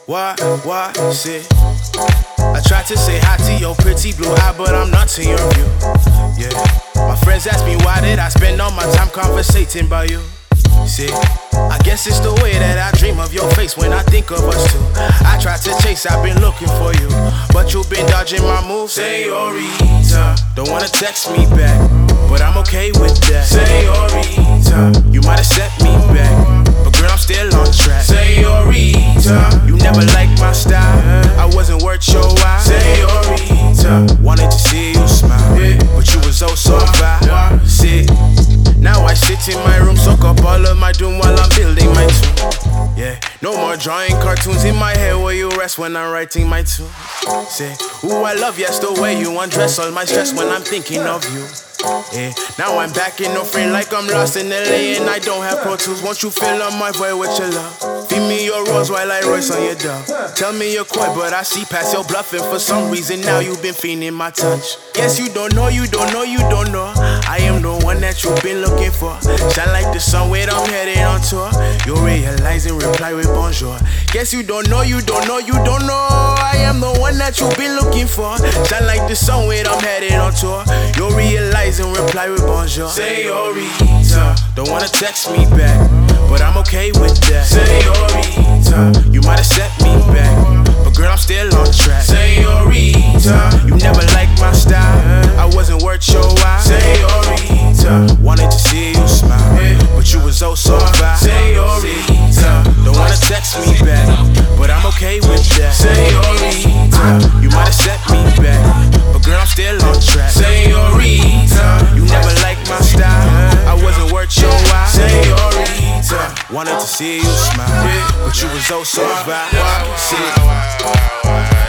What, shit? I tried to say hi to your pretty blue eye, but I'm not to your view. Yeah, my friends ask me why did I spend all my time conversating about you. See, I guess it's the way that I dream of your face when I think of us two. I tried to chase, I've been looking for you, but you've been dodging my moves. Señorita, don't wanna text me back, but I'm okay with that. Señorita, you might have set me back, but girl, I'm still on track. Señorita, you never liked my style, I wasn't worth your while. Señorita, wanted to see you smile, but you was oh so fine. See, now I sit in my room, soak up all of my doom while I'm building my tune. Yeah, no more drawing cartoons in my head where you rest when I'm writing my tune. Say, ooh, I love yes the way you undress all my stress when I'm thinking of you. Yeah, now I'm back in no frame like I'm lost in LA and I don't have Pro Tools. Won't you fill up my void with your love? Feed me your rose while I royce on your dove. Tell me you're coy, but I see past your bluffing. For some reason now you've been feeling my touch. Guess you don't know, you don't know, you don't know. I am the one that you've been looking for. Shine like the sun when I'm headed on tour. You realize and reply with bonjour. Guess you don't know, you don't know, you don't know. I am the one that you've been looking for. Shine like the sun when I'm headed on tour. You realize and reply with bonjour. Señorita, don't wanna text me back, but I'm okay with that. Señorita, you might have set me back, but girl, I'm still on track. Señorita, you never liked my style, I wasn't worth your while. Señorita, wanted to see you smile, but you was oh so fine. Señorita, don't wanna text me back, but I'm okay with that. Señorita, you might have set me back, but girl, I'm still on track. Señorita, you never liked my style, I wasn't worth your while. Señorita, wanted to see you smile, but you was oh so fine.